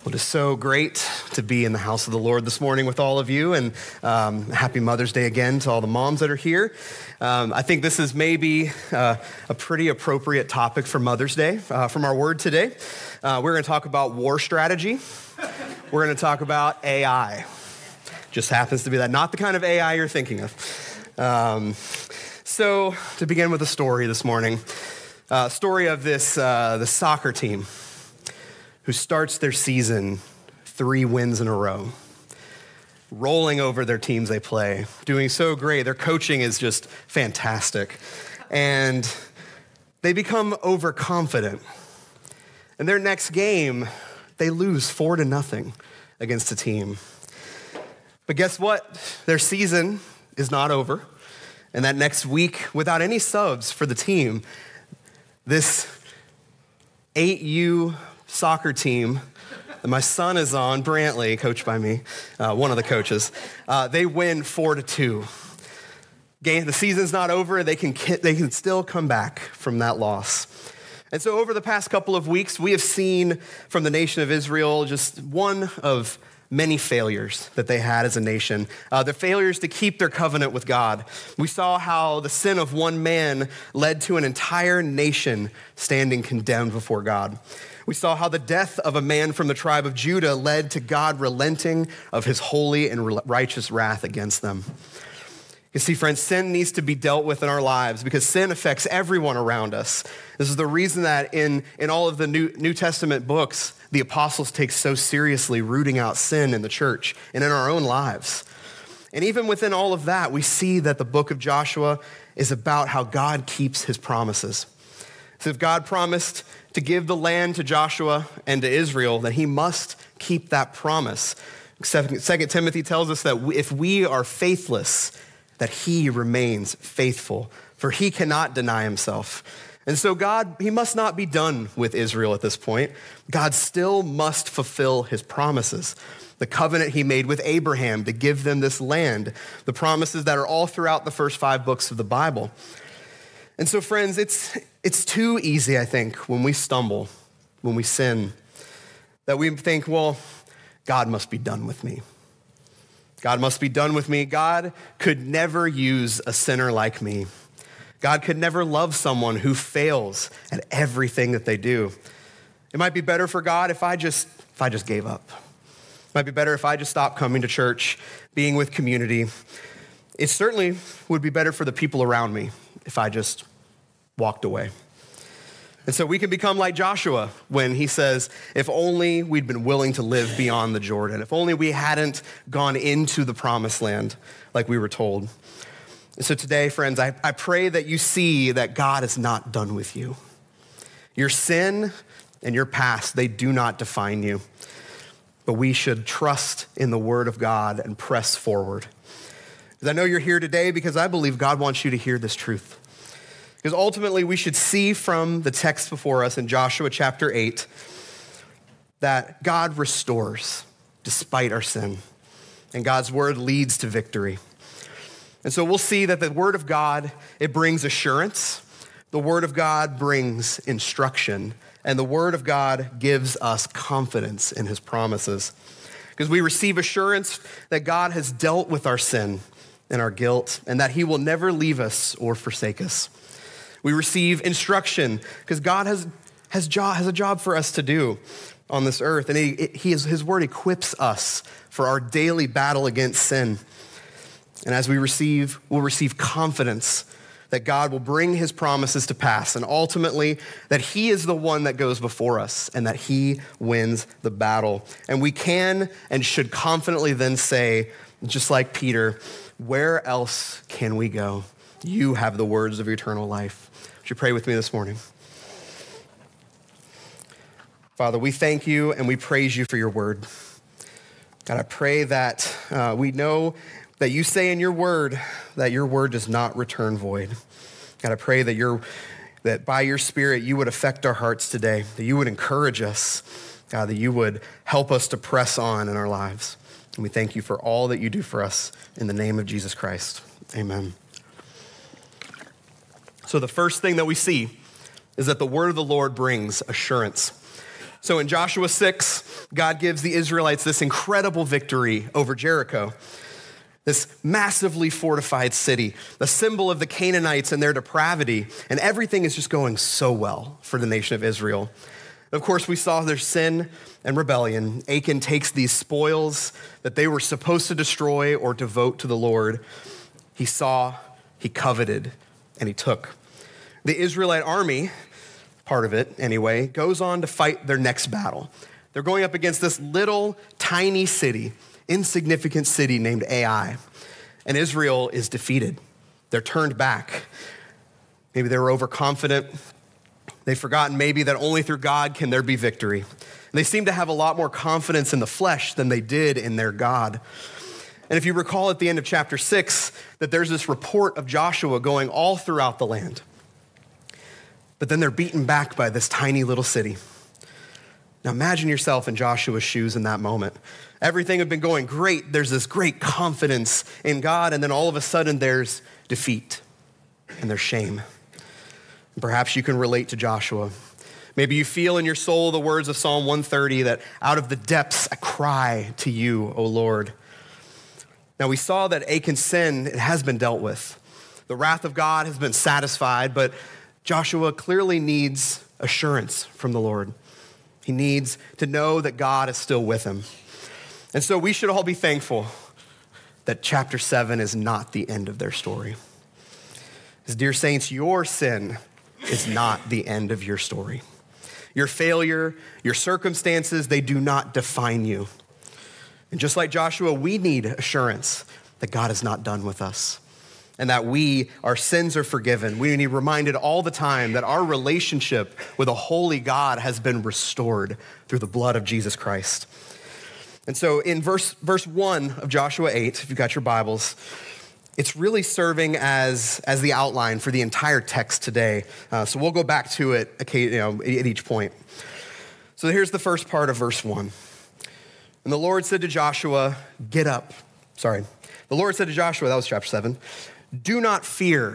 Well, it is so great to be in the house of the Lord this morning with all of you, and happy Mother's Day again to all the moms that are here. I think this is maybe a pretty appropriate topic for Mother's Day from our word today. We're going to talk about war strategy. We're going to talk about AI. Just happens to be that, not the kind of AI you're thinking of. So to begin with a story this morning, story of this the soccer team who starts their season 3 wins in a row, rolling over their teams they play, doing so great. Their coaching is just fantastic. And they become overconfident. And their next game, they lose 4-0 against a team. But guess what? Their season is not over. And that next week, without any subs for the team, this 8U soccer team that my son is on, Brantley, coached by me, one of the coaches, they win 4-2. The season's not over. They can still come back from that loss. And so over the past couple of weeks, we have seen from the nation of Israel just one of many failures that they had as a nation. The failures to keep their covenant with God. We saw how the sin of one man led to an entire nation standing condemned before God. We saw how the death of a man from the tribe of Judah led to God relenting of his holy and righteous wrath against them. You see, friends, sin needs to be dealt with in our lives because sin affects everyone around us. This is the reason that in all of the New Testament books, the apostles take so seriously rooting out sin in the church and in our own lives. And even within all of that, we see that the book of Joshua is about how God keeps his promises. So if God promised to give the land to Joshua and to Israel, then he must keep that promise. 2 Timothy tells us that if we are faithless, that he remains faithful, for he cannot deny himself. And so God, he must not be done with Israel at this point. God still must fulfill his promises. The covenant he made with Abraham to give them this land, the promises that are all throughout the first 5 books of the Bible. And so, friends, it's too easy, I think, when we stumble, when we sin, that we think, well, God must be done with me. God must be done with me. God could never use a sinner like me. God could never love someone who fails at everything that they do. It might be better for God if I just gave up. It might be better if I just stopped coming to church, being with community. It certainly would be better for the people around me if I just walked away. And so we can become like Joshua when he says, if only we'd been willing to live beyond the Jordan, if only we hadn't gone into the promised land like we were told. And so today, friends, I pray that you see that God is not done with you. Your sin and your past, they do not define you. But we should trust in the word of God and press forward. Because I know you're here today because I believe God wants you to hear this truth. Because ultimately, we should see from the text before us in Joshua chapter 8 that God restores despite our sin. And God's word leads to victory. And so we'll see that the word of God, it brings assurance. The word of God brings instruction. And the word of God gives us confidence in his promises. Because we receive assurance that God has dealt with our sin and our guilt and that he will never leave us or forsake us. We receive instruction because God has a job for us to do on this earth. And his word equips us for our daily battle against sin. And as we'll receive confidence that God will bring his promises to pass and ultimately that he is the one that goes before us and that he wins the battle. And we can and should confidently then say, just like Peter, where else can we go? You have the words of eternal life. Would you pray with me this morning? Father, we thank you and we praise you for your word. God, I pray that we know that you say in your word that your word does not return void. God, I pray that by your Spirit you would affect our hearts today, that you would encourage us, God, that you would help us to press on in our lives. And we thank you for all that you do for us in the name of Jesus Christ. Amen. So the first thing that we see is that the word of the Lord brings assurance. So in Joshua 6, God gives the Israelites this incredible victory over Jericho, this massively fortified city, the symbol of the Canaanites and their depravity, and everything is just going so well for the nation of Israel. Of course, we saw their sin and rebellion. Achan takes these spoils that they were supposed to destroy or devote to the Lord. He saw, he coveted, and he took. The Israelite army, part of it anyway, goes on to fight their next battle. They're going up against this little tiny city, insignificant city named Ai. And Israel is defeated. They're turned back. Maybe they were overconfident. They've forgotten maybe that only through God can there be victory. And they seem to have a lot more confidence in the flesh than they did in their God. And if you recall at the end of chapter 6, that there's this report of Joshua going all throughout the land. But then they're beaten back by this tiny little city. Now imagine yourself in Joshua's shoes in that moment. Everything had been going great. There's this great confidence in God, and then all of a sudden there's defeat and there's shame. And perhaps you can relate to Joshua. Maybe you feel in your soul the words of Psalm 130 that out of the depths I cry to you, O Lord. Now we saw that Achan's sin, it has been dealt with. The wrath of God has been satisfied, but Joshua clearly needs assurance from the Lord. He needs to know that God is still with him. And so we should all be thankful that chapter 7 is not the end of their story. Because, dear saints, your sin is not the end of your story. Your failure, your circumstances, they do not define you. And just like Joshua, we need assurance that God is not done with us and that our sins are forgiven. We need reminded all the time that our relationship with a holy God has been restored through the blood of Jesus Christ. And so in verse 1 of Joshua 8, if you've got your Bibles, it's really serving as the outline for the entire text today. So we'll go back to it at each point. So here's the first part of verse 1. And the Lord said to Joshua, get up. The Lord said to Joshua, that was chapter 7, do not fear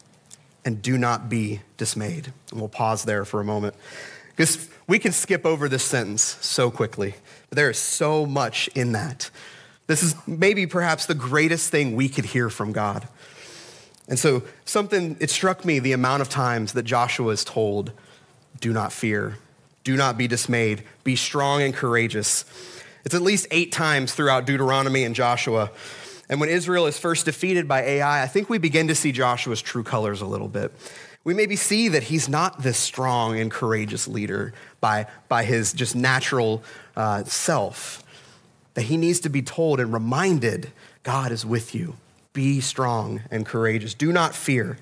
and do not be dismayed. And we'll pause there for a moment because we can skip over this sentence so quickly, but there is so much in that. This is maybe perhaps the greatest thing we could hear from God. And so it struck me the amount of times that Joshua is told, do not fear, do not be dismayed, be strong and courageous. It's at least 8 times throughout Deuteronomy and Joshua. And when Israel is first defeated by Ai, I think we begin to see Joshua's true colors a little bit. We maybe see that he's not this strong and courageous leader by his just natural self, that he needs to be told and reminded, God is with you. Be strong and courageous. Do not fear.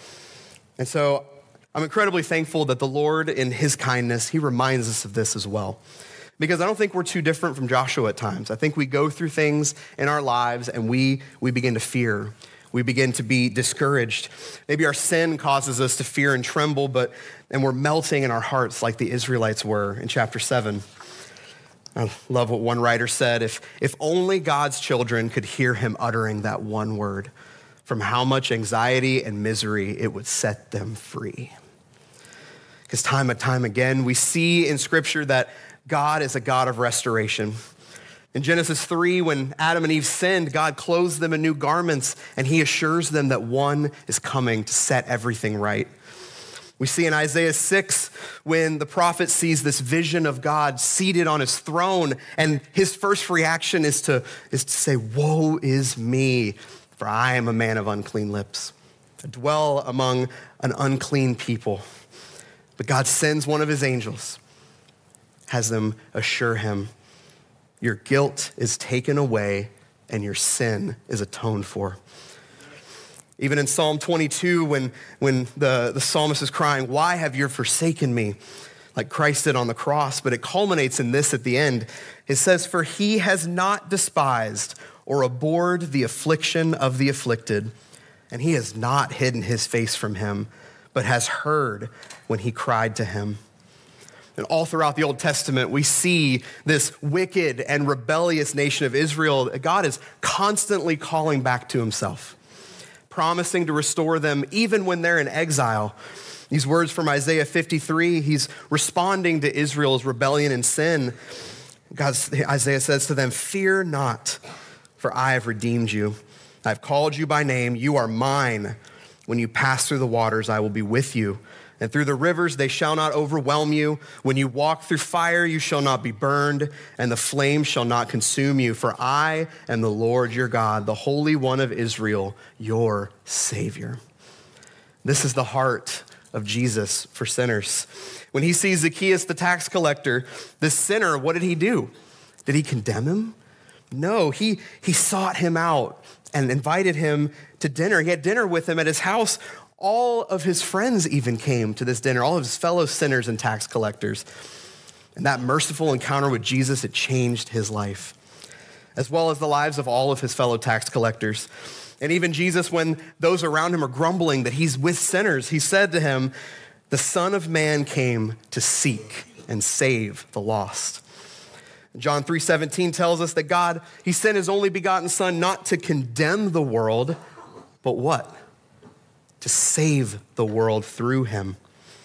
And so I'm incredibly thankful that the Lord, in his kindness, he reminds us of this as well. Because I don't think we're too different from Joshua at times. I think we go through things in our lives and we begin to fear. We begin to be discouraged. Maybe our sin causes us to fear and tremble, and we're melting in our hearts like the Israelites were in chapter 7. I love what one writer said, if only God's children could hear him uttering that one word, from how much anxiety and misery it would set them free. Because time and time again, we see in Scripture that God is a God of restoration. In Genesis 3, when Adam and Eve sinned, God clothes them in new garments, and he assures them that one is coming to set everything right. We see in Isaiah 6, when the prophet sees this vision of God seated on his throne, and his first reaction is to say, woe is me, for I am a man of unclean lips. I dwell among an unclean people. But God sends one of his angels, has them assure him, your guilt is taken away and your sin is atoned for. Even in Psalm 22, when the psalmist is crying, why have you forsaken me? Like Christ did on the cross, but it culminates in this at the end. It says, for he has not despised or abhorred the affliction of the afflicted, and he has not hidden his face from him, but has heard when he cried to him. And all throughout the Old Testament, we see this wicked and rebellious nation of Israel. God is constantly calling back to himself, promising to restore them even when they're in exile. These words from Isaiah 53, he's responding to Israel's rebellion and sin. Isaiah says to them, "Fear not, for I have redeemed you. I have called you by name. You are mine. When you pass through the waters, I will be with you. And through the rivers, they shall not overwhelm you. When you walk through fire, you shall not be burned, and the flames shall not consume you. For I am the Lord your God, the Holy One of Israel, your Savior." This is the heart of Jesus for sinners. When he sees Zacchaeus, the tax collector, this sinner, what did he do? Did he condemn him? No, he sought him out and invited him to dinner. He had dinner with him at his house. All of his friends even came to this dinner, all of his fellow sinners and tax collectors. And that merciful encounter with Jesus, it changed his life, as well as the lives of all of his fellow tax collectors. And even Jesus, when those around him are grumbling that he's with sinners, he said to him, "The Son of Man came to seek and save the lost." John 3:17 tells us that God, he sent his only begotten Son not to condemn the world, but what? To save the world through him.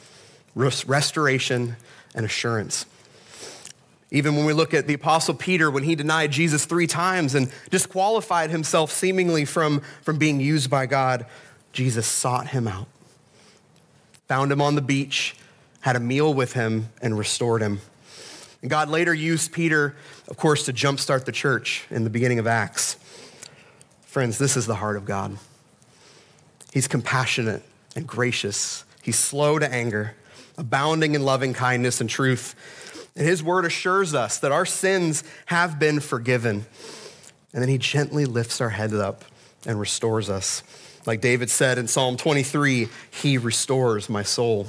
Restoration and assurance. Even when we look at the Apostle Peter, when he denied Jesus 3 times and disqualified himself seemingly from being used by God, Jesus sought him out, found him on the beach, had a meal with him, and restored him. And God later used Peter, of course, to jumpstart the church in the beginning of Acts. Friends, this is the heart of God. He's compassionate and gracious. He's slow to anger, abounding in loving kindness and truth. And his word assures us that our sins have been forgiven. And then he gently lifts our heads up and restores us. Like David said in Psalm 23, he restores my soul.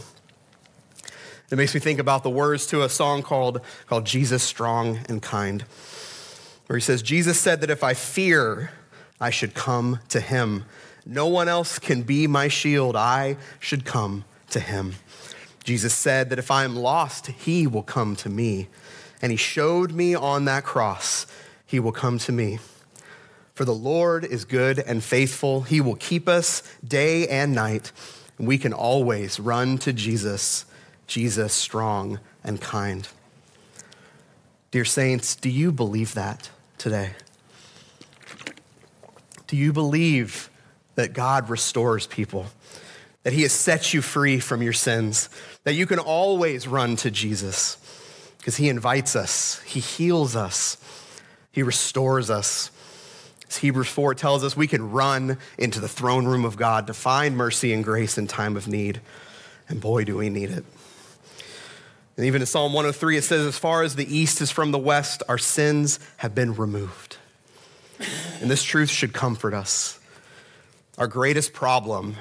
It makes me think about the words to a song called Jesus Strong and Kind, where he says, "Jesus said that if I fear, I should come to him. No one else can be my shield. I should come to him. Jesus said that if I am lost, he will come to me. And he showed me on that cross, he will come to me. For the Lord is good and faithful. He will keep us day and night. And we can always run to Jesus, Jesus strong and kind." Dear saints, do you believe that today? Do you believe that God restores people, that he has set you free from your sins, that you can always run to Jesus because he invites us, he heals us, he restores us? As Hebrews 4 tells us, we can run into the throne room of God to find mercy and grace in time of need. And boy, do we need it. And even in Psalm 103, it says, "As far as the east is from the west, our sins have been removed." And this truth should comfort us. Our greatest problem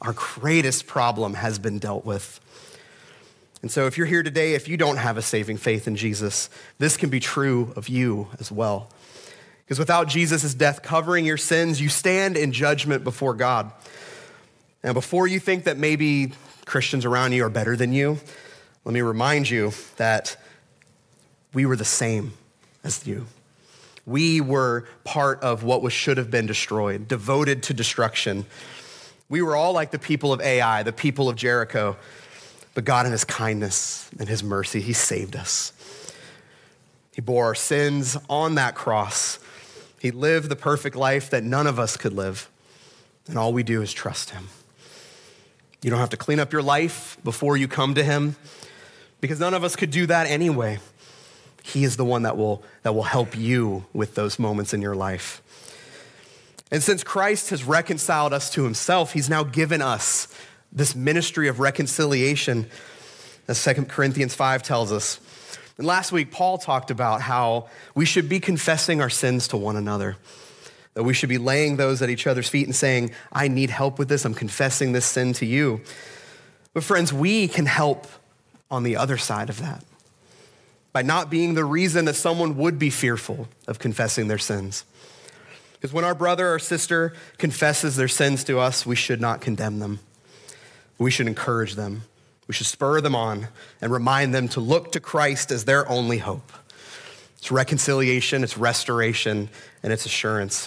has been dealt with. And so if you're here today, if you don't have a saving faith in Jesus, this can be true of you as well. Because without Jesus' death covering your sins, you stand in judgment before God. Now, before you think that maybe Christians around you are better than you, let me remind you that we were the same as you. We were part of what should have been destroyed, devoted to destruction. We were all like the people of Ai, the people of Jericho. But God, in his kindness and his mercy, he saved us. He bore our sins on that cross. He lived the perfect life that none of us could live. And all we do is trust him. You don't have to clean up your life before you come to him, because none of us could do that anyway. He is the one that will help you with those moments in your life. And since Christ has reconciled us to himself, he's now given us this ministry of reconciliation, as 2 Corinthians 5 tells us. And last week, Paul talked about how we should be confessing our sins to one another, that we should be laying those at each other's feet and saying, "I need help with this. I'm confessing this sin to you." But friends, we can help on the other side of that, by not being the reason that someone would be fearful of confessing their sins. Because when our brother or sister confesses their sins to us, we should not condemn them. We should encourage them. We should spur them on and remind them to look to Christ as their only hope. It's reconciliation, it's restoration, and it's assurance.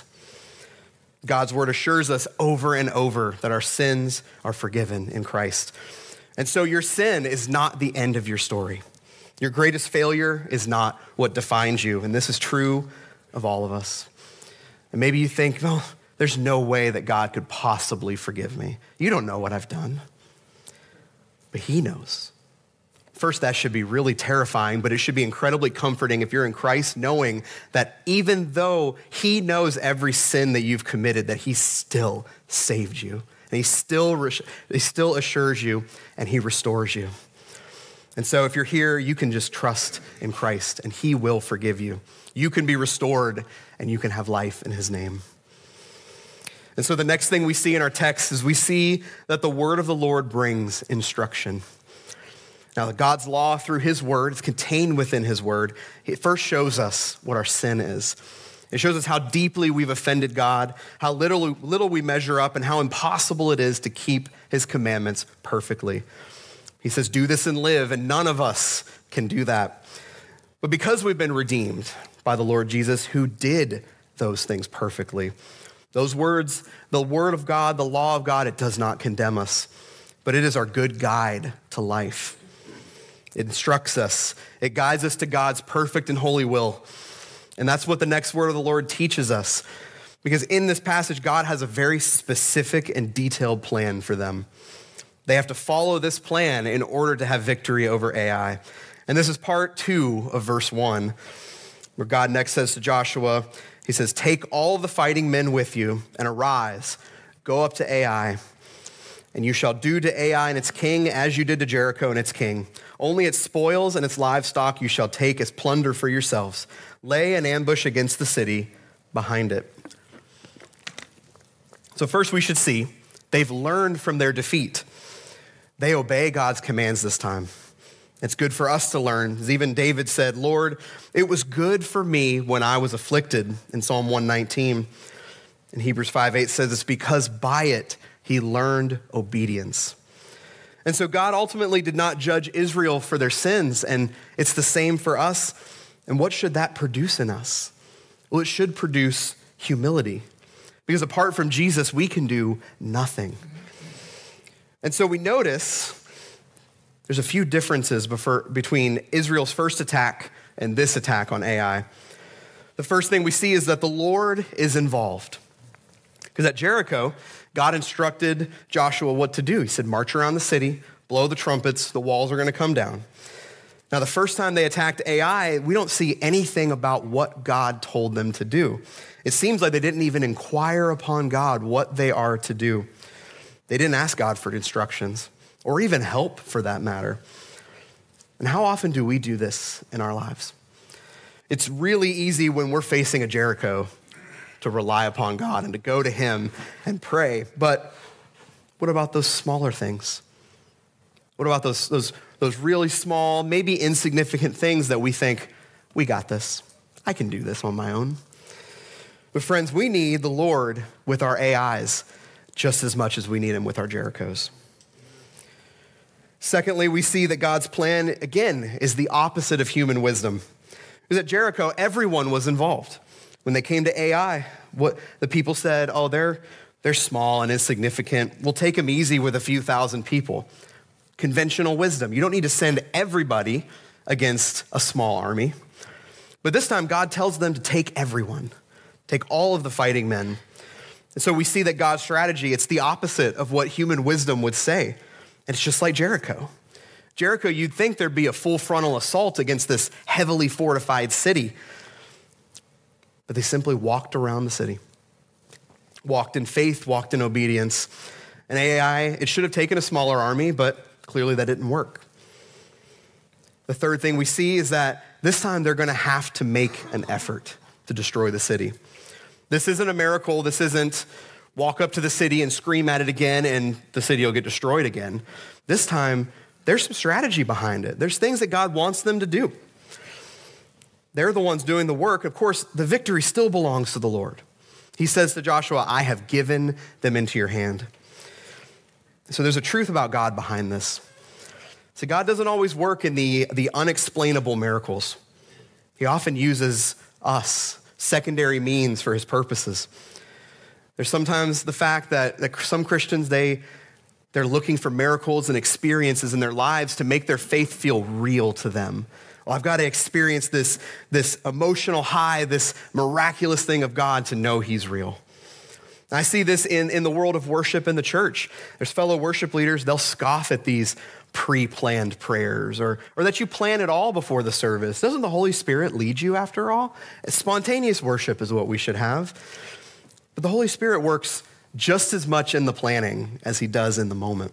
God's word assures us over and over that our sins are forgiven in Christ. And so your sin is not the end of your story. Your greatest failure is not what defines you. And this is true of all of us. And maybe you think, well, there's no way that God could possibly forgive me. You don't know what I've done. But he knows. First, that should be really terrifying, but it should be incredibly comforting if you're in Christ, knowing that even though he knows every sin that you've committed, that he still saved you. And he still assures you, and he restores you. And so if you're here, you can just trust in Christ, and he will forgive you. You can be restored, and you can have life in his name. And so the next thing we see in our text is we see that the word of the Lord brings instruction. Now, God's law through his word is contained within his word. It first shows us what our sin is. It shows us how deeply we've offended God, how little we measure up, and how impossible it is to keep his commandments perfectly. He says, do this and live, and none of us can do that. But because we've been redeemed by the Lord Jesus, who did those things perfectly, those words, the word of God, the law of God, it does not condemn us, but it is our good guide to life. It instructs us. It guides us to God's perfect and holy will. And that's what the next word of the Lord teaches us. Because in this passage, God has a very specific and detailed plan for them. They have to follow this plan in order to have victory over Ai. And this is part 2 of verse 1, where God next says to Joshua, he says, take all the fighting men with you and arise, go up to Ai. And you shall do to Ai and its king as you did to Jericho and its king. Only its spoils and its livestock you shall take as plunder for yourselves. Lay an ambush against the city behind it. So first we should see they've learned from their defeat. They obey God's commands this time. It's good for us to learn. As even David said, Lord, it was good for me when I was afflicted in Psalm 119. And Hebrews 5:8 says it's because by it he learned obedience. And so God ultimately did not judge Israel for their sins, and it's the same for us. And what should that produce in us? Well, it should produce humility, because apart from Jesus, we can do nothing. And so we notice there's a few differences between Israel's first attack and this attack on Ai. The first thing we see is that the Lord is involved. Because at Jericho, God instructed Joshua what to do. He said, march around the city, blow the trumpets, the walls are going to come down. Now, the first time they attacked Ai, we don't see anything about what God told them to do. It seems like they didn't even inquire upon God what they are to do. They didn't ask God for instructions or even help for that matter. And how often do we do this in our lives? It's really easy when we're facing a Jericho to rely upon God and to go to him and pray. But what about those smaller things? What about those really small, maybe insignificant things that we think, we got this. I can do this on my own. But friends, we need the Lord with our AIs just as much as we need him with our Jerichos. Secondly, we see that God's plan, again, is the opposite of human wisdom. Because at Jericho, everyone was involved. When they came to Ai, what the people said, oh, they're small and insignificant. We'll take them easy with a few thousand people. Conventional wisdom. You don't need to send everybody against a small army. But this time, God tells them to take everyone, take all of the fighting men. And so we see that God's strategy, it's the opposite of what human wisdom would say. And it's just like Jericho. Jericho, you'd think there'd be a full frontal assault against this heavily fortified city. But they simply walked around the city, walked in faith, walked in obedience. And Ai, it should have taken a smaller army, but clearly that didn't work. The third thing we see is that this time they're going to have to make an effort to destroy the city. This isn't a miracle. This isn't walk up to the city and scream at it again and the city will get destroyed again. This time, there's some strategy behind it. There's things that God wants them to do. They're the ones doing the work. Of course, the victory still belongs to the Lord. He says to Joshua, I have given them into your hand. So there's a truth about God behind this. So God doesn't always work in the unexplainable miracles. He often uses us, secondary means for his purposes. There's sometimes the fact that some Christians, they They're looking for miracles and experiences in their lives to make their faith feel real to them. Well, I've got to experience this emotional high, this miraculous thing of God to know he's real. I see this in the world of worship in the church. There's fellow worship leaders, they'll scoff at these pre-planned prayers or that you plan it all before the service. Doesn't the Holy Spirit lead you after all? Spontaneous worship is what we should have. But the Holy Spirit works just as much in the planning as he does in the moment.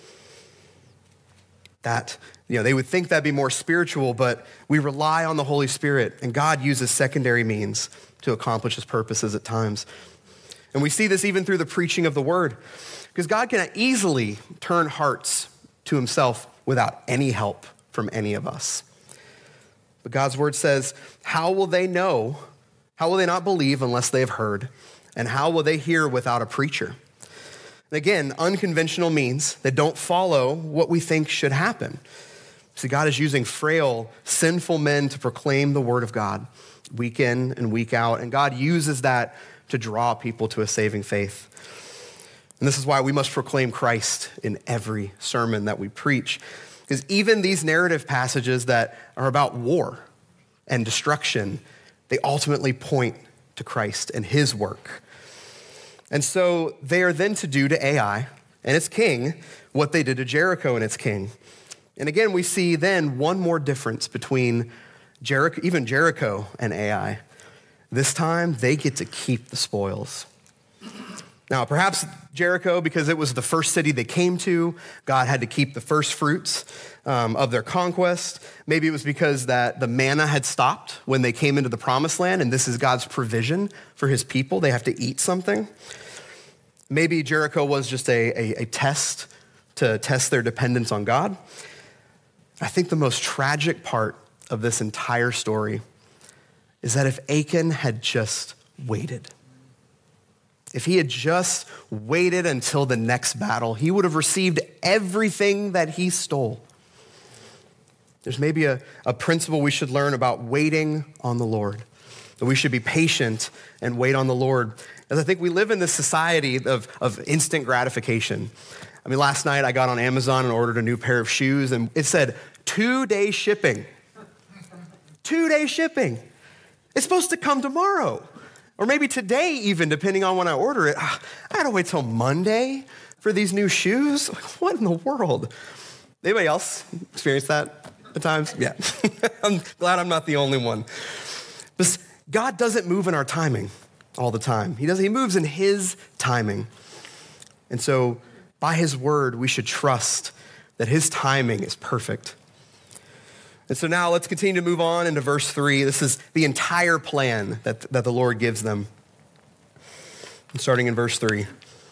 That, they would think that'd be more spiritual, but we rely on the Holy Spirit, and God uses secondary means to accomplish his purposes at times. And we see this even through the preaching of the word, because God can easily turn hearts to himself without any help from any of us. But God's word says, how will they know? How will they not believe unless they have heard? And how will they hear without a preacher? And again, unconventional means that don't follow what we think should happen. See, God is using frail, sinful men to proclaim the word of God week in and week out. And God uses that to draw people to a saving faith. And this is why we must proclaim Christ in every sermon that we preach. Because even these narrative passages that are about war and destruction, they ultimately point to Christ and his work. And so they are then to do to Ai and its king what they did to Jericho and its king. And again, we see then one more difference between Jericho and Ai. This time, they get to keep the spoils. Now, perhaps Jericho, because it was the first city they came to, God had to keep the first fruits of their conquest. Maybe it was because that the manna had stopped when they came into the promised land, and this is God's provision for his people. They have to eat something. Maybe Jericho was just a test to test their dependence on God. I think the most tragic part of this entire story is that if Achan had just waited, if he had just waited until the next battle, he would have received everything that he stole. There's maybe a principle we should learn about waiting on the Lord, that we should be patient and wait on the Lord. As I think we live in this society of instant gratification. I mean, last night I got on Amazon and ordered a new pair of shoes, and it said 2-day shipping. 2-day shipping. It's supposed to come tomorrow, or maybe today even, depending on when I order it. I gotta wait till Monday for these new shoes? Like, what in the world? Anybody else experience that at times? Yeah. I'm glad I'm not the only one. But God doesn't move in our timing all the time. He moves in his timing. And so by his word, we should trust that his timing is perfect. And so now let's continue to move on into verse 3. This is the entire plan that the Lord gives them. Starting in verse 3.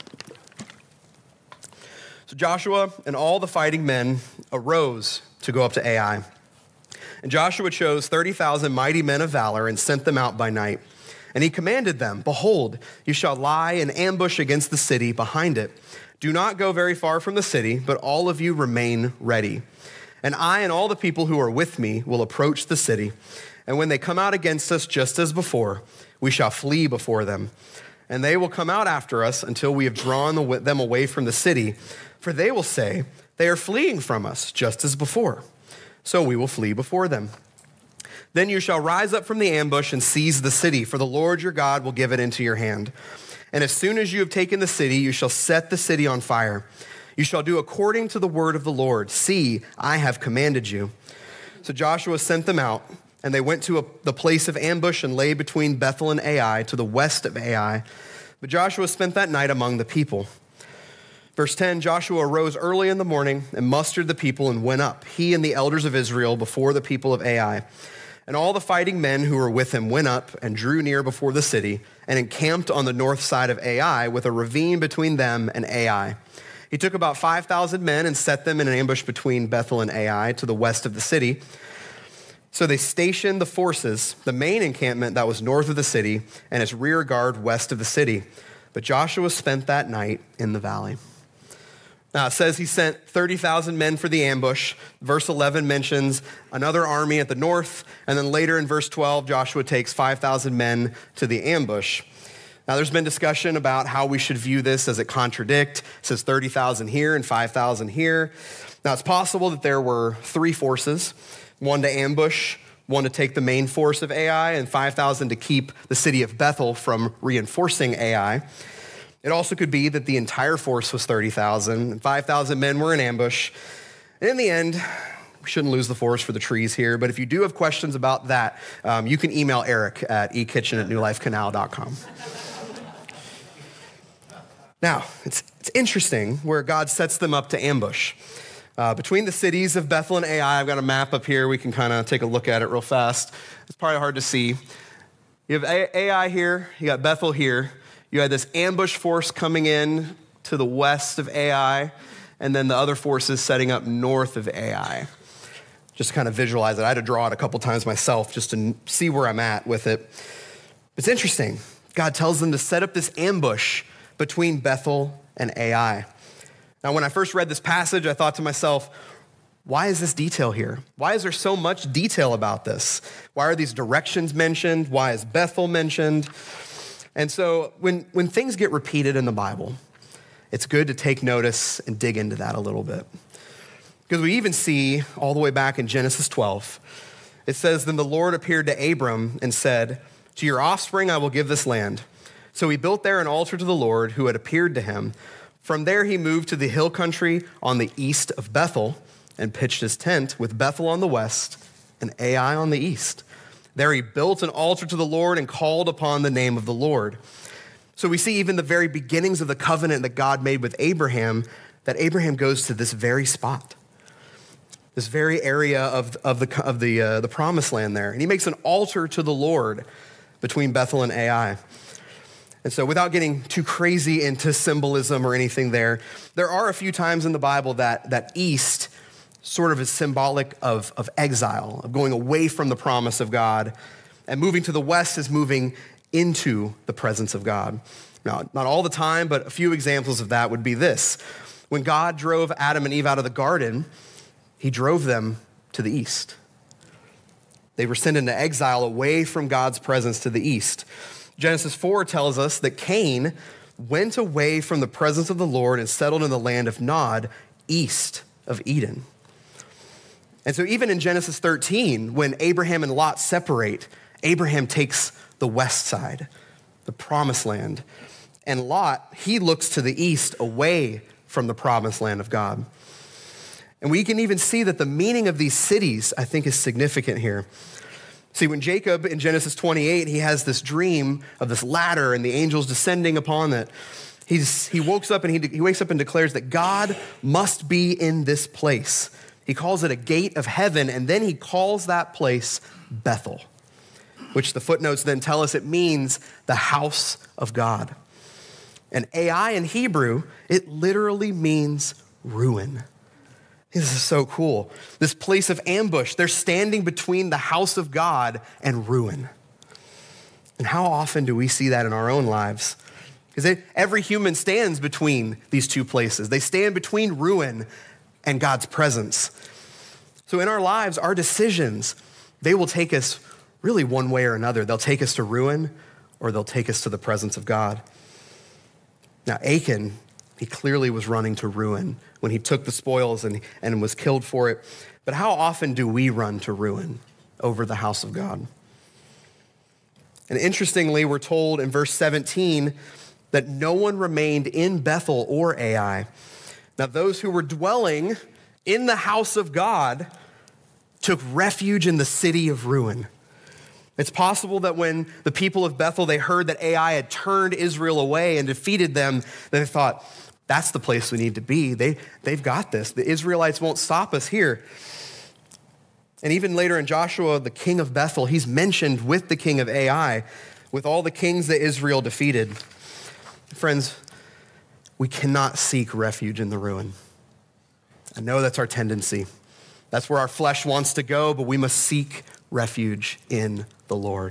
So Joshua and all the fighting men arose to go up to Ai. And Joshua chose 30,000 mighty men of valor and sent them out by night. And he commanded them, behold, you shall lie in ambush against the city behind it. Do not go very far from the city, but all of you remain ready. And I and all the people who are with me will approach the city. And when they come out against us just as before, we shall flee before them. And they will come out after us until we have drawn them away from the city. For they will say, they are fleeing from us just as before. So we will flee before them. Then you shall rise up from the ambush and seize the city, for the Lord your God will give it into your hand. And as soon as you have taken the city, you shall set the city on fire. You shall do according to the word of the Lord. See, I have commanded you. So Joshua sent them out, and they went to the place of ambush and lay between Bethel and Ai to the west of Ai. But Joshua spent that night among the people. Verse 10, Joshua arose early in the morning and mustered the people and went up, he and the elders of Israel, before the people of Ai. And all the fighting men who were with him went up and drew near before the city and encamped on the north side of Ai with a ravine between them and Ai. He took about 5,000 men and set them in an ambush between Bethel and Ai to the west of the city. So they stationed the forces, the main encampment that was north of the city and its rear guard west of the city. But Joshua spent that night in the valley. Now it says he sent 30,000 men for the ambush. Verse 11 mentions another army at the north. And then later in verse 12, Joshua takes 5,000 men to the ambush. Now, there's been discussion about how we should view this. Does it contradict? It says 30,000 here and 5,000 here. Now, it's possible that there were three forces, one to ambush, one to take the main force of Ai, and 5,000 to keep the city of Bethel from reinforcing Ai. It also could be that the entire force was 30,000, and 5,000 men were in ambush. And in the end, we shouldn't lose the forest for the trees here, but if you do have questions about that, you can email Eric at ekitchen@newlifecanal.com. Now, it's interesting where God sets them up to ambush. Between the cities of Bethel and Ai, I've got a map up here. We can kind of take a look at it real fast. It's probably hard to see. You have Ai here, you got Bethel here. You had this ambush force coming in to the west of Ai, and then the other forces setting up north of Ai. Just to kind of visualize it. I had to draw it a couple times myself just to see where I'm at with it. It's interesting. God tells them to set up this ambush between Bethel and Ai. Now, when I first read this passage, I thought to myself, why is this detail here? Why is there so much detail about this? Why are these directions mentioned? Why is Bethel mentioned? And so when things get repeated in the Bible, it's good to take notice and dig into that a little bit. Because we even see all the way back in Genesis 12, it says, "Then the Lord appeared to Abram and said, 'To your offspring I will give this land.' So he built there an altar to the Lord who had appeared to him. From there he moved to the hill country on the east of Bethel and pitched his tent with Bethel on the west and Ai on the east. There he built an altar to the Lord and called upon the name of the Lord." So we see even the very beginnings of the covenant that God made with Abraham, that Abraham goes to this very spot, this very area of the promised land there. And he makes an altar to the Lord between Bethel and Ai. And so without getting too crazy into symbolism or anything there are a few times in the Bible that east sort of is symbolic of exile, of going away from the promise of God. And moving to the west is moving into the presence of God. Now, not all the time, but a few examples of that would be this. When God drove Adam and Eve out of the garden, he drove them to the east. They were sent into exile away from God's presence to the east. Genesis 4 tells us that Cain went away from the presence of the Lord and settled in the land of Nod, east of Eden. And so even in Genesis 13, when Abraham and Lot separate, Abraham takes the west side, the promised land. And Lot, he looks to the east away from the promised land of God. And we can even see that the meaning of these cities, I think, is significant here. See, when Jacob in Genesis 28, he has this dream of this ladder and the angels descending upon it. He wakes up and declares that God must be in this place. He calls it a gate of heaven, and then he calls that place Bethel, which the footnotes then tell us it means the house of God. And Ai in Hebrew, it literally means ruin. This is so cool. This place of ambush, they're standing between the house of God and ruin. And how often do we see that in our own lives? Because every human stands between these two places. They stand between ruin and God's presence. So in our lives, our decisions, they will take us really one way or another. They'll take us to ruin or they'll take us to the presence of God. Now, Achan, he clearly was running to ruin when he took the spoils and was killed for it. But how often do we run to ruin over the house of God? And interestingly, we're told in verse 17 that no one remained in Bethel or Ai. Now, those who were dwelling in the house of God took refuge in the city of ruin. It's possible that when the people of Bethel, they heard that Ai had turned Israel away and defeated them, they thought, that's the place we need to be. They've got this. The Israelites won't stop us here. And even later in Joshua, the king of Bethel, he's mentioned with the king of Ai, with all the kings that Israel defeated. Friends, we cannot seek refuge in the ruin. I know that's our tendency. That's where our flesh wants to go, but we must seek refuge in the Lord.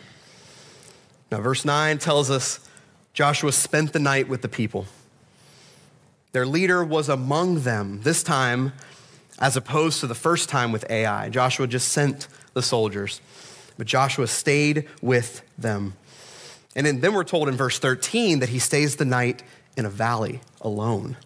Now, verse 9 tells us Joshua spent the night with the people. Their leader was among them, this time as opposed to the first time with Ai. Joshua just sent the soldiers, but Joshua stayed with them. And then we're told in verse 13 that he stays the night in a valley alone.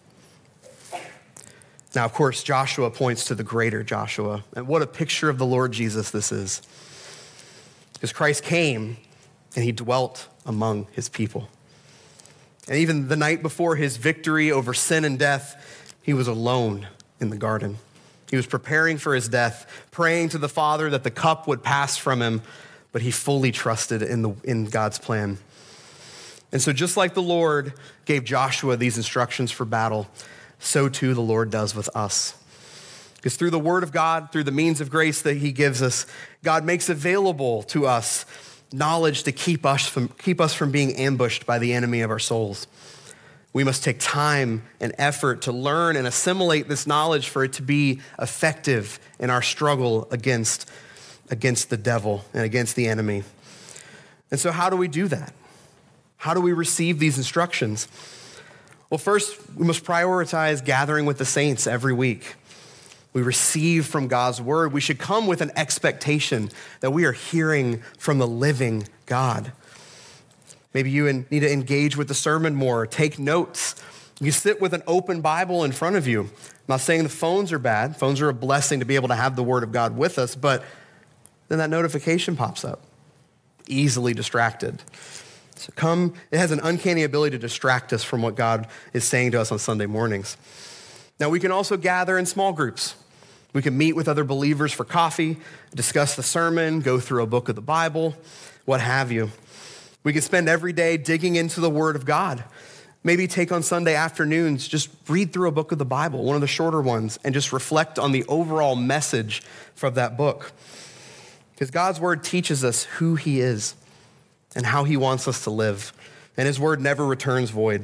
Now, of course, Joshua points to the greater Joshua. And what a picture of the Lord Jesus this is. Because Christ came and he dwelt among his people. And even the night before his victory over sin and death, he was alone in the garden. He was preparing for his death, praying to the Father that the cup would pass from him, but he fully trusted in God's plan. And so just like the Lord gave Joshua these instructions for battle, so too the Lord does with us. Because through the word of God, through the means of grace that he gives us, God makes available to us knowledge to keep us from being ambushed by the enemy of our souls. We must take time and effort to learn and assimilate this knowledge for it to be effective in our struggle against the devil and against the enemy. And so how do we do that? How do we receive these instructions? Well, first, we must prioritize gathering with the saints every week. We receive from God's word. We should come with an expectation that we are hearing from the living God. Maybe you need to engage with the sermon more, take notes. You sit with an open Bible in front of you. I'm not saying the phones are bad. Phones are a blessing to be able to have the word of God with us, but then that notification pops up. Easily distracted. So it has an uncanny ability to distract us from what God is saying to us on Sunday mornings. Now, we can also gather in small groups. We can meet with other believers for coffee, discuss the sermon, go through a book of the Bible, what have you. We can spend every day digging into the Word of God. Maybe take on Sunday afternoons, just read through a book of the Bible, one of the shorter ones, and just reflect on the overall message from that book. Because God's Word teaches us who He is and how He wants us to live. And His Word never returns void.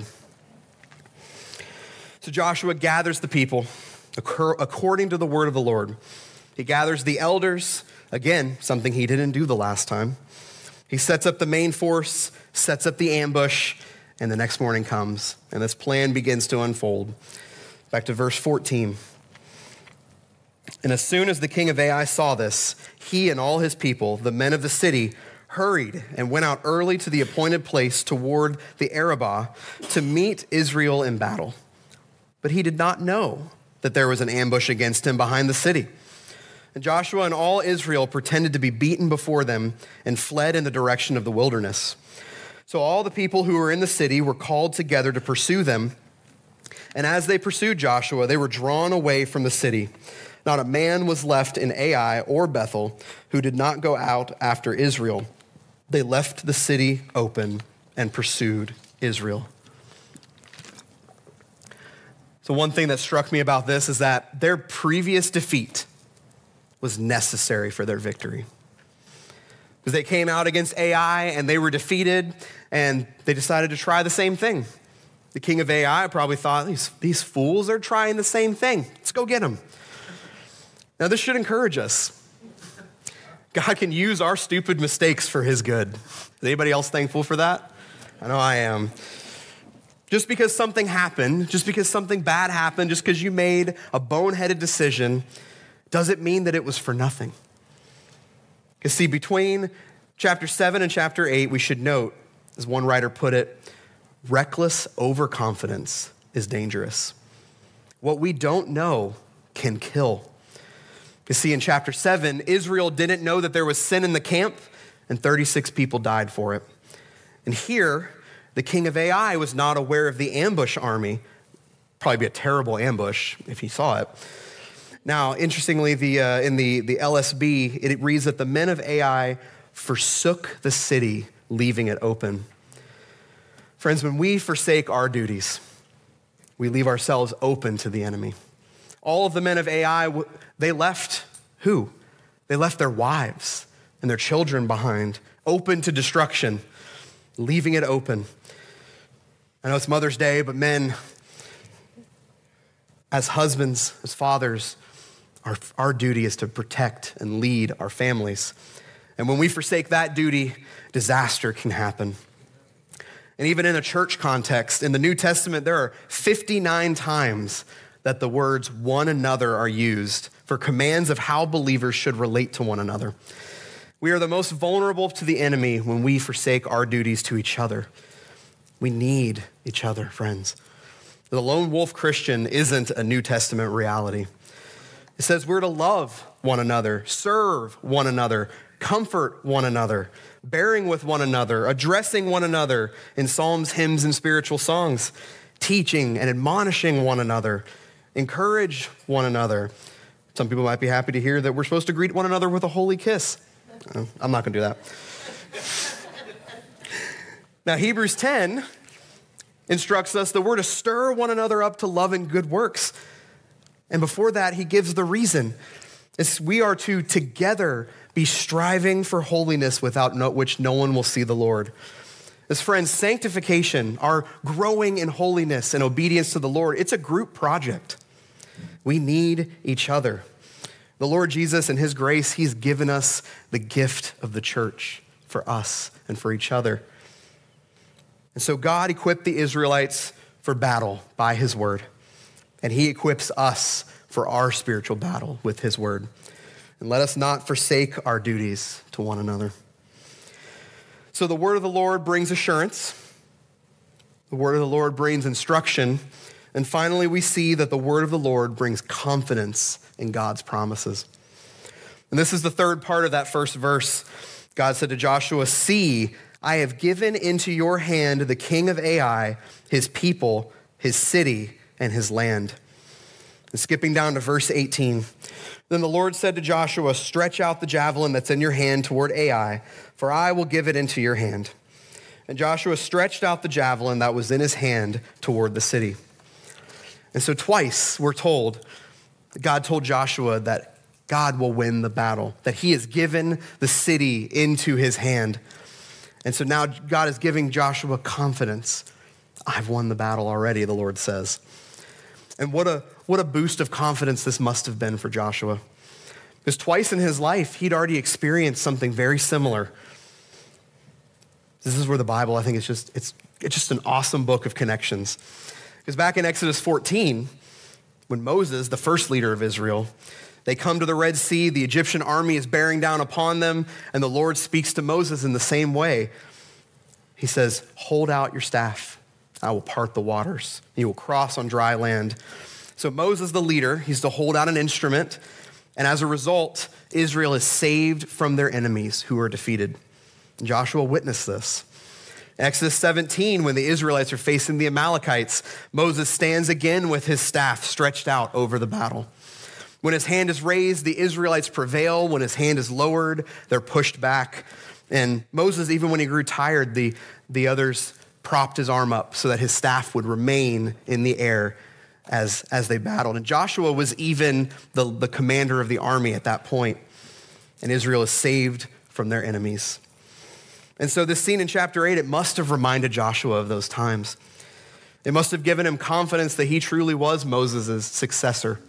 So Joshua gathers the people according to the word of the Lord. He gathers the elders, again, something he didn't do the last time. He sets up the main force, sets up the ambush, and the next morning comes, and this plan begins to unfold. Back to verse 14. And as soon as the king of Ai saw this, he and all his people, the men of the city, hurried and went out early to the appointed place toward the Arabah to meet Israel in battle. But he did not know that there was an ambush against him behind the city. And Joshua and all Israel pretended to be beaten before them and fled in the direction of the wilderness. So all the people who were in the city were called together to pursue them. And as they pursued Joshua, they were drawn away from the city. Not a man was left in Ai or Bethel who did not go out after Israel. They left the city open and pursued Israel. So one thing that struck me about this is that their previous defeat was necessary for their victory. Because they came out against Ai and they were defeated and they decided to try the same thing. The king of Ai probably thought, these fools are trying the same thing. Let's go get them. Now this should encourage us. God can use our stupid mistakes for his good. Is anybody else thankful for that? I know I am. Just because something happened, just because something bad happened, just because you made a boneheaded decision, doesn't mean that it was for nothing. Because see, between chapter 7 and chapter 8, we should note, as one writer put it, reckless overconfidence is dangerous. What we don't know can kill. You see, in chapter 7, Israel didn't know that there was sin in the camp, and 36 people died for it. And here, the king of Ai was not aware of the ambush army. Probably be a terrible ambush if he saw it. Now, interestingly, in the LSB, it reads that the men of Ai forsook the city, leaving it open. Friends, when we forsake our duties, we leave ourselves open to the enemy. All of the men of Ai, they left who? They left their wives and their children behind, open to destruction, leaving it open. I know it's Mother's Day, but men, as husbands, as fathers, our duty is to protect and lead our families. And when we forsake that duty, disaster can happen. And even in a church context, in the New Testament, there are 59 times that the words one another are used for commands of how believers should relate to one another. We are the most vulnerable to the enemy when we forsake our duties to each other. We need each other, friends. The lone wolf Christian isn't a New Testament reality. It says we're to love one another, serve one another, comfort one another, bearing with one another, addressing one another in psalms, hymns, and spiritual songs, teaching and admonishing one another, encourage one another. Some people might be happy to hear that we're supposed to greet one another with a holy kiss. I'm not going to do that. Now, Hebrews 10 instructs us that we're to stir one another up to love and good works. And before that, he gives the reason. We are to together be striving for holiness without which no one will see the Lord. As friends, sanctification, our growing in holiness and obedience to the Lord, it's a group project. We need each other. The Lord Jesus, in his grace, he's given us the gift of the church for us and for each other. And so God equipped the Israelites for battle by his word. And he equips us for our spiritual battle with his word. And let us not forsake our duties to one another. So the word of the Lord brings assurance. The word of the Lord brings instruction. And finally, we see that the word of the Lord brings confidence in God's promises. And this is the third part of that first verse. God said to Joshua, "See, I have given into your hand the king of Ai, his people, his city, and his land." And skipping down to verse 18. Then the Lord said to Joshua, "Stretch out the javelin that's in your hand toward Ai, for I will give it into your hand." And Joshua stretched out the javelin that was in his hand toward the city. And so twice we're told, God told Joshua that God will win the battle, that he has given the city into his hand. And so now God is giving Joshua confidence. I've won the battle already, the Lord says. And what a boost of confidence this must have been for Joshua. Because twice in his life, he'd already experienced something very similar. This is where the Bible, I think, it's just an awesome book of connections. Because back in Exodus 14, when Moses, the first leader of Israel, they come to the Red Sea, the Egyptian army is bearing down upon them, and the Lord speaks to Moses in the same way. He says, "Hold out your staff. I will part the waters. You will cross on dry land." So Moses, the leader, he's to hold out an instrument, and as a result, Israel is saved from their enemies who are defeated. And Joshua witnessed this. In Exodus 17, when the Israelites are facing the Amalekites, Moses stands again with his staff stretched out over the battle. When his hand is raised, the Israelites prevail. When his hand is lowered, they're pushed back. And Moses, even when he grew tired, the others propped his arm up so that his staff would remain in the air as they battled. And Joshua was even the commander of the army at that point. And Israel is saved from their enemies. And so this scene in chapter 8, it must have reminded Joshua of those times. It must have given him confidence that he truly was Moses' successor.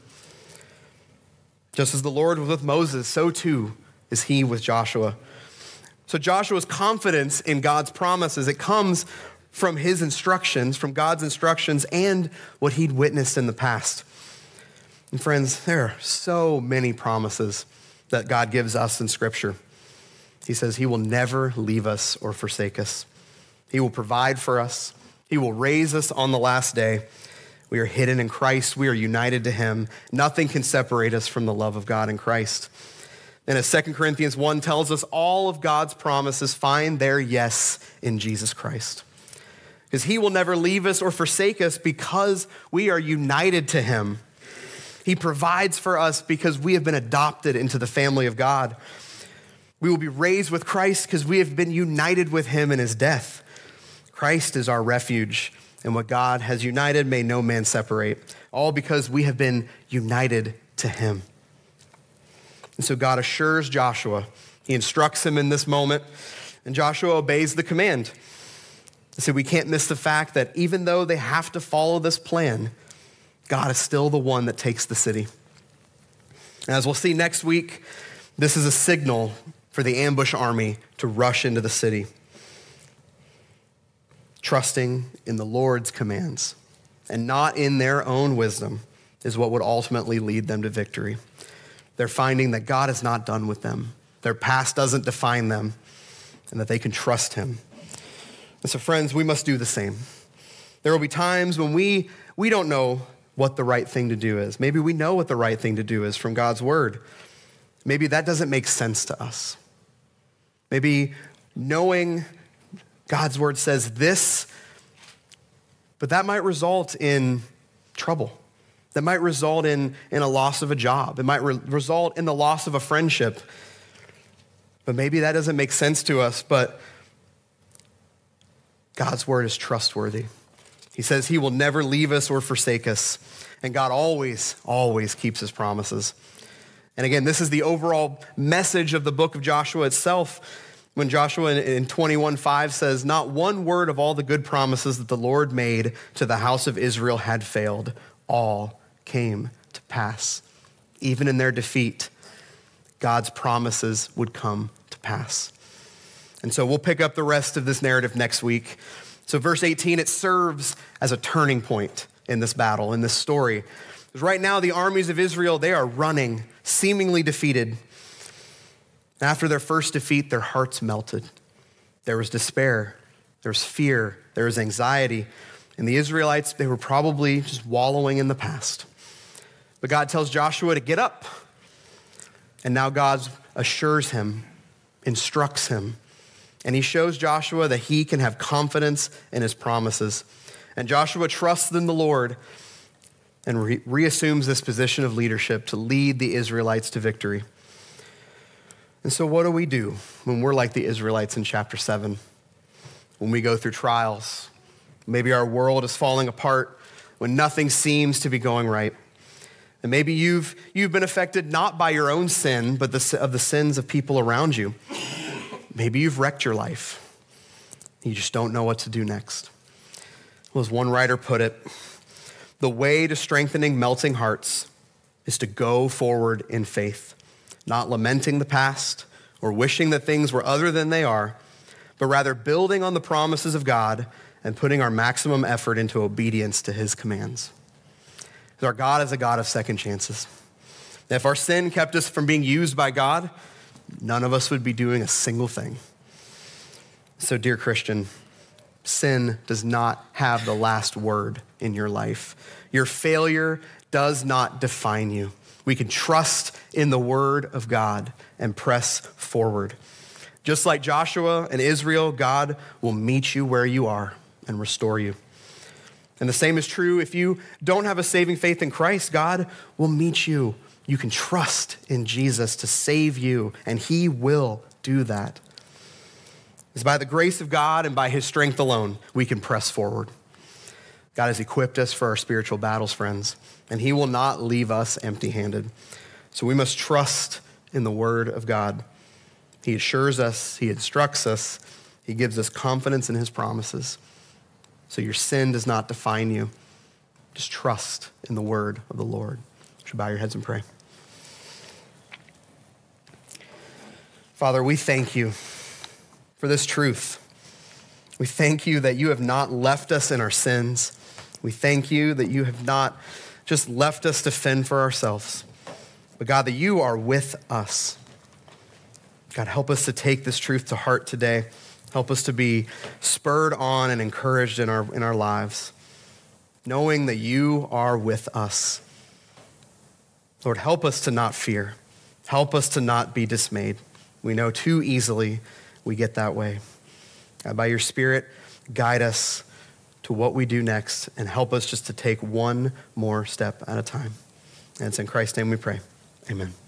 Just as the Lord was with Moses, so too is he with Joshua. So Joshua's confidence in God's promises, it comes from his instructions, from God's instructions, and what he'd witnessed in the past. And friends, there are so many promises that God gives us in Scripture. He says he will never leave us or forsake us. He will provide for us. He will raise us on the last day. We are hidden in Christ. We are united to him. Nothing can separate us from the love of God in Christ. And as 2 Corinthians 1 tells us, all of God's promises find their yes in Jesus Christ. Because he will never leave us or forsake us because we are united to him. He provides for us because we have been adopted into the family of God. We will be raised with Christ because we have been united with him in his death. Christ is our refuge, and what God has united may no man separate, all because we have been united to him. And so God assures Joshua. He instructs him in this moment, and Joshua obeys the command. So we can't miss the fact that even though they have to follow this plan, God is still the one that takes the city. And as we'll see next week, this is a signal for the ambush army to rush into the city. Trusting in the Lord's commands and not in their own wisdom is what would ultimately lead them to victory. They're finding that God is not done with them. their past doesn't define them, and that they can trust him. And so friends, we must do the same. There will be times when we don't know what the right thing to do is. Maybe we know what the right thing to do is from God's word. Maybe that doesn't make sense to us. Maybe knowing God's word says this, but that might result in trouble. That might result in a loss of a job. It might result in the loss of a friendship. But maybe that doesn't make sense to us, but God's word is trustworthy. He says he will never leave us or forsake us. And God always, always keeps his promises. And again, this is the overall message of the book of Joshua itself. When Joshua in 21:5 says, not one word of all the good promises that the Lord made to the house of Israel had failed. All came to pass. Even in their defeat, God's promises would come to pass. And so we'll pick up the rest of this narrative next week. So verse 18, it serves as a turning point in this battle, in this story. Because right now, the armies of Israel, they are running, seemingly defeated. After their first defeat, their hearts melted. There was despair, there was fear, there was anxiety. And the Israelites, they were probably just wallowing in the past. But God tells Joshua to get up. And now God assures him, instructs him. And he shows Joshua that he can have confidence in his promises. And Joshua trusts in the Lord and reassumes this position of leadership to lead the Israelites to victory. And so what do we do when we're like the Israelites in chapter 7? When we go through trials, maybe our world is falling apart, when nothing seems to be going right. And maybe you've been affected not by your own sin, but of the sins of people around you. Maybe you've wrecked your life. You just don't know what to do next. Well, as one writer put it, the way to strengthening melting hearts is to go forward in faith, not lamenting the past or wishing that things were other than they are, but rather building on the promises of God and putting our maximum effort into obedience to his commands. Because our God is a God of second chances. And if our sin kept us from being used by God, none of us would be doing a single thing. So, dear Christian, sin does not have the last word in your life. Your failure does not define you. We can trust in the word of God and press forward. Just like Joshua and Israel, God will meet you where you are and restore you. And the same is true if you don't have a saving faith in Christ. God will meet you. You can trust in Jesus to save you, and he will do that. It's by the grace of God and by his strength alone we can press forward. God has equipped us for our spiritual battles, friends, and he will not leave us empty-handed. So we must trust in the word of God. He assures us, he instructs us, he gives us confidence in his promises. So your sin does not define you. Just trust in the word of the Lord. You should bow your heads and pray. Father, we thank you for this truth. We thank you that you have not left us in our sins. We thank you that you have not just left us to fend for ourselves, but God, that you are with us. God, help us to take this truth to heart today. Help us to be spurred on and encouraged in our lives, knowing that you are with us. Lord, help us to not fear. Help us to not be dismayed. We know too easily we get that way. God, by your Spirit, guide us to what we do next and help us just to take one more step at a time. And it's in Christ's name we pray. Amen.